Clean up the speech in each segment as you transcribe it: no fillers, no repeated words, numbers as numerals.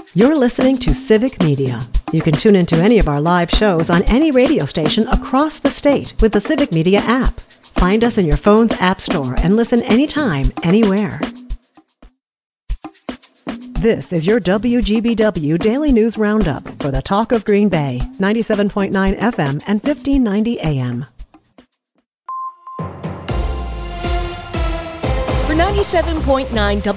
You're listening to Civic Media. You can tune into any of our live shows on any radio station across the state with the Civic Media app. Find us in your phone's app store and listen anytime, anywhere. This is your WGBW Daily News Roundup for the Talk of Green Bay, 97.9 FM and 1590 AM. For 97.9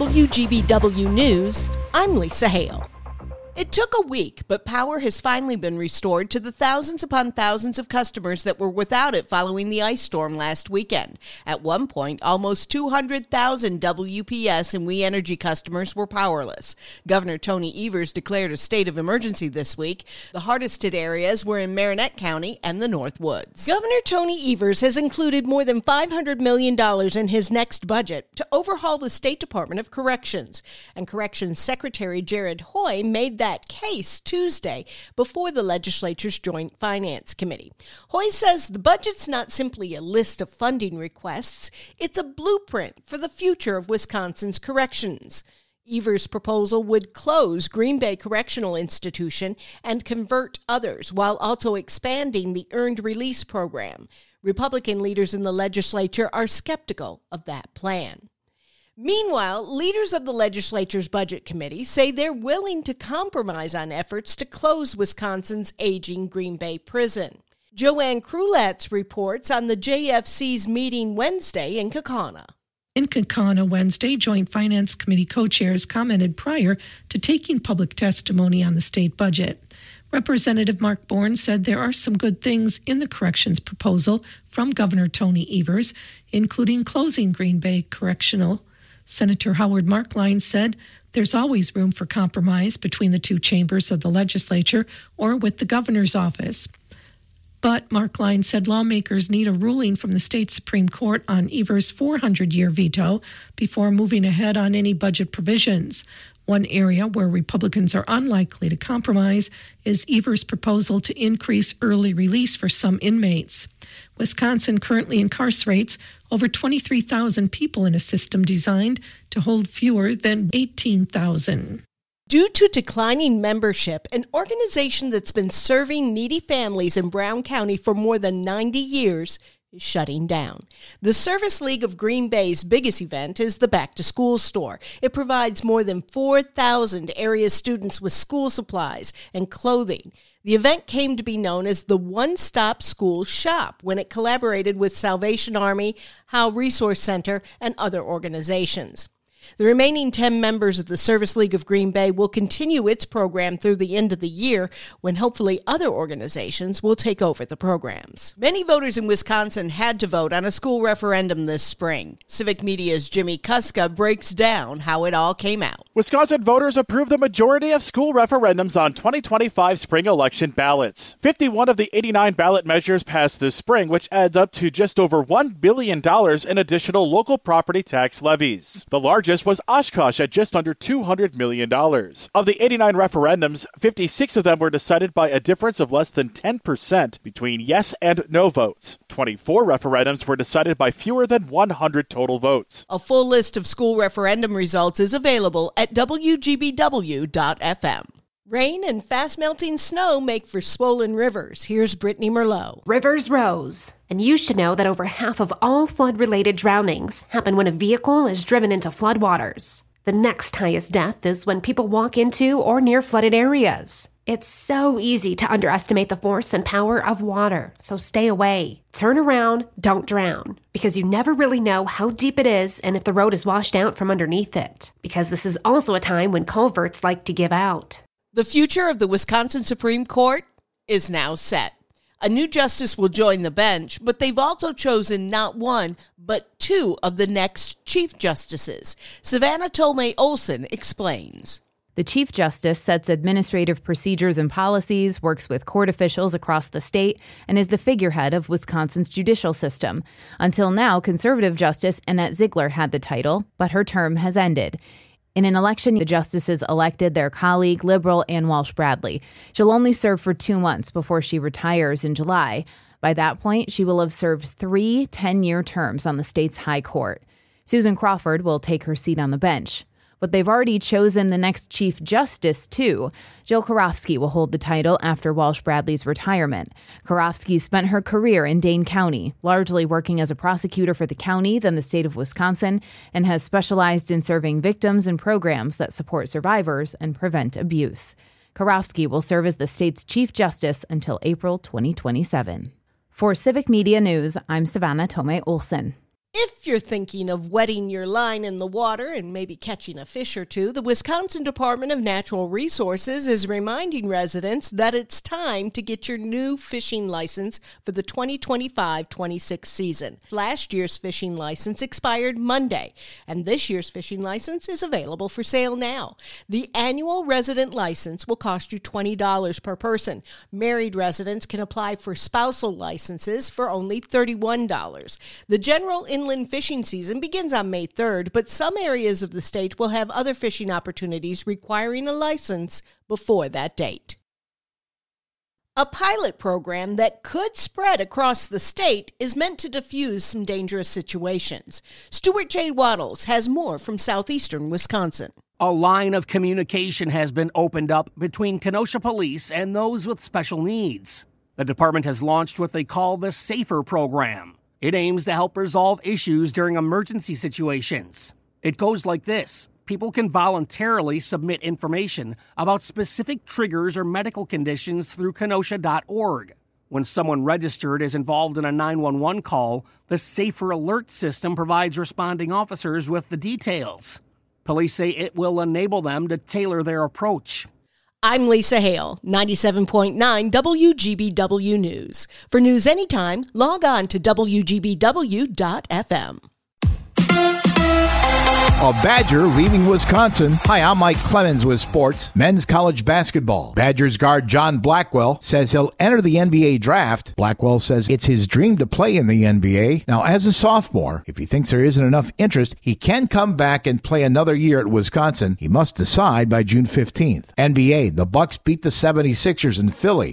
WGBW News, I'm Lisa Hale. It took a week, but power has finally been restored to the thousands upon thousands of customers that were without it following the ice storm last weekend. At one point, almost 200,000 WPS and We Energy customers were powerless. Governor Tony Evers declared a state of emergency this week. The hardest hit areas were in Marinette County and the North Woods. Governor Tony Evers has included more than $500 million in his next budget to overhaul the State Department of Corrections. And Corrections Secretary Jared Hoy made that case Tuesday before the legislature's Joint Finance Committee. Hoy says the budget's not simply a list of funding requests, it's a blueprint for the future of Wisconsin's corrections. Evers' proposal would close Green Bay Correctional Institution and convert others while also expanding the earned release program. Republican leaders in the legislature are skeptical of that plan. Meanwhile, leaders of the legislature's Budget Committee say they're willing to compromise on efforts to close Wisconsin's aging Green Bay prison. Joanne Krulatz reports on the JFC's meeting Wednesday in Kaukauna. In Kaukauna Wednesday, Joint Finance Committee co-chairs commented prior to taking public testimony on the state budget. Representative Mark Bourne said there are some good things in the corrections proposal from Governor Tony Evers, including closing Green Bay Correctional. Senator Howard Markline said there's always room for compromise between the two chambers of the legislature or with the governor's office. But Markline said lawmakers need a ruling from the state Supreme Court on Evers' 400-year veto before moving ahead on any budget provisions. One area where Republicans are unlikely to compromise is Evers' proposal to increase early release for some inmates. Wisconsin currently incarcerates over 23,000 people in a system designed to hold fewer than 18,000. Due to declining membership, an organization that's been serving needy families in Brown County for more than 90 years is shutting down. The Service League of Green Bay's biggest event is the Back to School store. It provides more than 4,000 area students with school supplies and clothing. The event came to be known as the One-Stop School Shop when it collaborated with Salvation Army, Howe Resource Center, and other organizations. The remaining 10 members of the Service League of Green Bay will continue its program through the end of the year when hopefully other organizations will take over the programs. Many voters in Wisconsin had to vote on a school referendum this spring. Civic Media's Jimmy Kuska breaks down how it all came out. Wisconsin voters approved the majority of school referendums on 2025 spring election ballots. 51 of the 89 ballot measures passed this spring, which adds up to just over $1 billion in additional local property tax levies. The largest was Oshkosh at just under $200 million. Of the 89 referendums, 56 of them were decided by a difference of less than 10% between yes and no votes. 24 referendums were decided by fewer than 100 total votes. A full list of school referendum results is available at WGBW.fm. Rain and fast-melting snow make for swollen rivers. Here's Brittany Merlot. Rivers rose. And you should know that over half of all flood-related drownings happen when a vehicle is driven into floodwaters. The next highest death is when people walk into or near flooded areas. It's so easy to underestimate the force and power of water, so stay away. Turn around, don't drown, because you never really know how deep it is and if the road is washed out from underneath it. Because this is also a time when culverts like to give out. The future of the Wisconsin Supreme Court is now set. A new justice will join the bench, but they've also chosen not one, but two of the next chief justices. Savannah Tolmay Olson explains. The Chief Justice sets administrative procedures and policies, works with court officials across the state, and is the figurehead of Wisconsin's judicial system. Until now, conservative Justice Annette Ziegler had the title, but her term has ended. In an election, the justices elected their colleague, liberal Ann Walsh Bradley. She'll only serve for 2 months before she retires in July. By that point, she will have served 3 10-year terms on the state's high court. Susan Crawford will take her seat on the bench. But they've already chosen the next Chief Justice, too. Jill Karofsky will hold the title after Walsh Bradley's retirement. Karofsky spent her career in Dane County, largely working as a prosecutor for the county, then the state of Wisconsin, and has specialized in serving victims and programs that support survivors and prevent abuse. Karofsky will serve as the state's Chief Justice until April 2027. For Civic Media News, I'm Savannah Tomei Olson. If you're thinking of wetting your line in the water and maybe catching a fish or two, the Wisconsin Department of Natural Resources is reminding residents that it's time to get your new fishing license for the 2025-26 season. Last year's fishing license expired Monday, and this year's fishing license is available for sale now. The annual resident license will cost you $20 per person. Married residents can apply for spousal licenses for only $31. The general inland fishing season begins on May 3rd, but some areas of the state will have other fishing opportunities requiring a license before that date. A pilot program that could spread across the state is meant to diffuse some dangerous situations. Stuart J. Waddles has more from southeastern Wisconsin. A line of communication has been opened up between Kenosha police and those with special needs. The department has launched what they call the SAFER program. It aims to help resolve issues during emergency situations. It goes like this. People can voluntarily submit information about specific triggers or medical conditions through Kenosha.org. When someone registered is involved in a 911 call, the SAFER alert system provides responding officers with the details. Police say it will enable them to tailor their approach. I'm Lisa Hale, 97.9 WGBW News. For news anytime, log on to WGBW.FM. A Badger leaving Wisconsin. Hi, I'm Mike Clemens with sports. Men's college basketball. Badgers guard John Blackwell says he'll enter the NBA draft. Blackwell says it's his dream to play in the NBA. Now, as a sophomore, if he thinks there isn't enough interest, he can come back and play another year at Wisconsin. He must decide by June 15th. NBA, the Bucks beat the 76ers in Philly,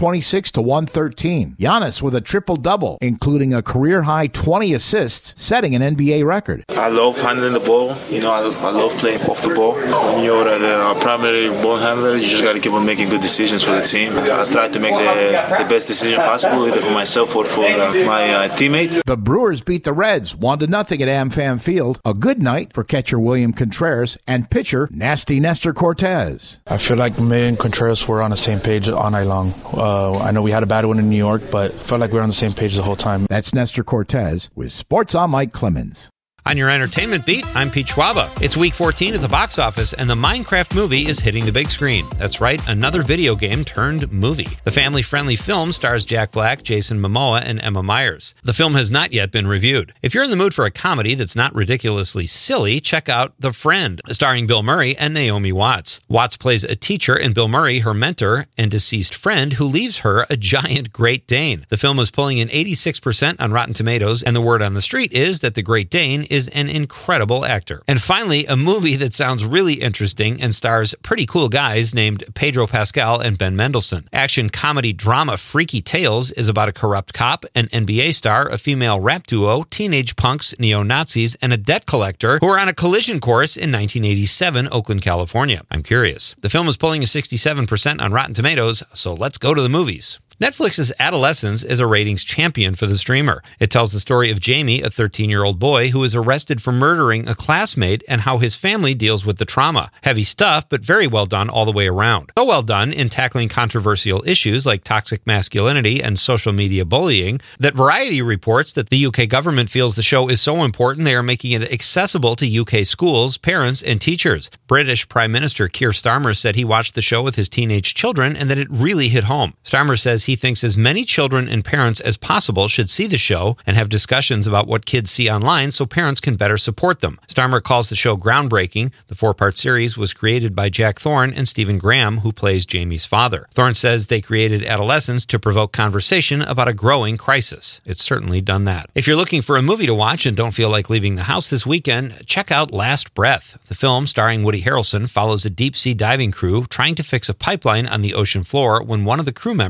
126-113. Giannis with a triple-double, including a career-high 20 assists, setting an NBA record. I love handling the ball. You know, I love playing off the ball. When you're a primary ball handler, you just got to keep on making good decisions for the team. I try to make the best decision possible, either for myself or for my teammate. The Brewers beat the Reds 1-0 at AmFam Field. A good night for catcher William Contreras and pitcher Nasty Nestor Cortez. I feel like me and Contreras were on the same page all night long. I know we had a bad one in New York, but I felt like we were on the same page the whole time. That's Nestor Cortez with Sports. I'm Mike Clemens. On your entertainment beat, I'm Pete Schwaba. It's week 14 at the box office, and the Minecraft movie is hitting the big screen. That's right, another video game turned movie. The family-friendly film stars Jack Black, Jason Momoa, and Emma Myers. The film has not yet been reviewed. If you're in the mood for a comedy that's not ridiculously silly, check out The Friend, starring Bill Murray and Naomi Watts. Watts plays a teacher, and Bill Murray, her mentor and deceased friend, who leaves her a giant Great Dane. The film is pulling in 86% on Rotten Tomatoes, and the word on the street is that the Great Dane is an incredible actor. And finally, a movie that sounds really interesting and stars pretty cool guys named Pedro Pascal and Ben Mendelsohn. Action comedy drama Freaky Tales is about a corrupt cop, an NBA star, a female rap duo, teenage punks, neo-Nazis, and a debt collector who are on a collision course in 1987 Oakland, California. I'm curious. The film is pulling a 67% on Rotten Tomatoes, so let's go to the movies. Netflix's Adolescence is a ratings champion for the streamer. It tells the story of Jamie, a 13-year-old boy who is arrested for murdering a classmate and how his family deals with the trauma. Heavy stuff, but very well done all the way around. So well done in tackling controversial issues like toxic masculinity and social media bullying that Variety reports that the UK government feels the show is so important they are making it accessible to UK schools, parents, and teachers. British Prime Minister Keir Starmer said he watched the show with his teenage children and that it really hit home. Starmer says he thinks as many children and parents as possible should see the show and have discussions about what kids see online so parents can better support them. Starmer calls the show groundbreaking. The 4-part series was created by Jack Thorne and Stephen Graham, who plays Jamie's father. Thorne says they created Adolescence to provoke conversation about a growing crisis. It's certainly done that. If you're looking for a movie to watch and don't feel like leaving the house this weekend, check out Last Breath. The film, starring Woody Harrelson, follows a deep-sea diving crew trying to fix a pipeline on the ocean floor when one of the crew members gets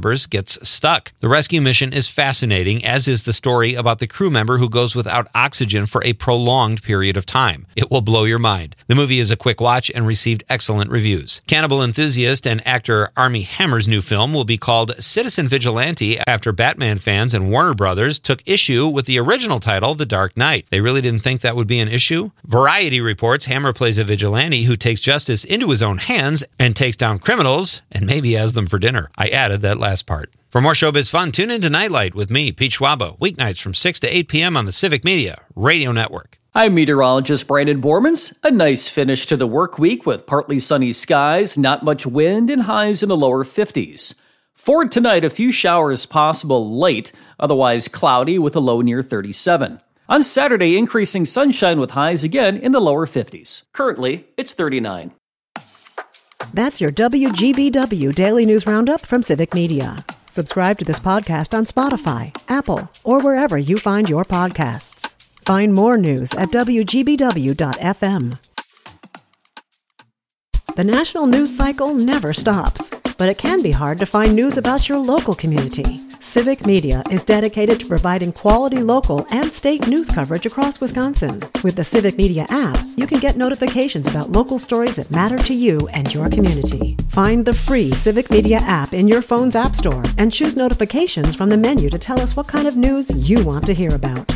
gets stuck. The rescue mission is fascinating, as is the story about the crew member who goes without oxygen for a prolonged period of time. It will blow your mind. The movie is a quick watch and received excellent reviews. Cannibal enthusiast and actor Armie Hammer's new film will be called Citizen Vigilante after Batman fans and Warner Brothers took issue with the original title, The Dark Knight. They really didn't think that would be an issue? Variety reports Hammer plays a vigilante who takes justice into his own hands and takes down criminals and maybe has them for dinner. I added that last part. For more showbiz fun, tune into Nightlight with me, Pete Schwaba, weeknights from 6 to 8 p.m. on the Civic Media Radio Network. I'm meteorologist Brandon Bormans. A nice finish to the work week with partly sunny skies, not much wind, and highs in the lower 50s. For tonight, a few showers possible late, otherwise cloudy with a low near 37. On Saturday, increasing sunshine with highs again in the lower 50s. Currently, it's 39. That's your WGBW Daily News Roundup from Civic Media. Subscribe to this podcast on Spotify, Apple, or wherever you find your podcasts. Find more news at WGBW.FM. The national news cycle never stops, but it can be hard to find news about your local community. Civic Media is dedicated to providing quality local and state news coverage across Wisconsin. With the Civic Media app, you can get notifications about local stories that matter to you and your community. Find the free Civic Media app in your phone's app store and choose notifications from the menu to tell us what kind of news you want to hear about.